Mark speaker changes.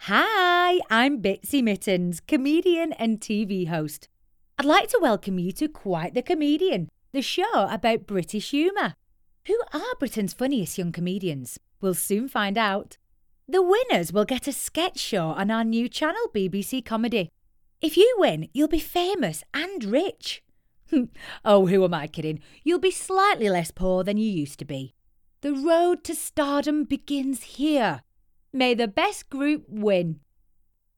Speaker 1: Hi, I'm Bitsy Mittens, comedian and TV host. I'd like to welcome you to Quite the Comedian, the show about British humour. Who are Britain's funniest young comedians? We'll soon find out. The winners will get a sketch show on our new channel, BBC Comedy. If you win, you'll be famous and rich. Oh, who am I kidding? You'll be slightly less poor than you used to be. The road to stardom begins here. May the best group win.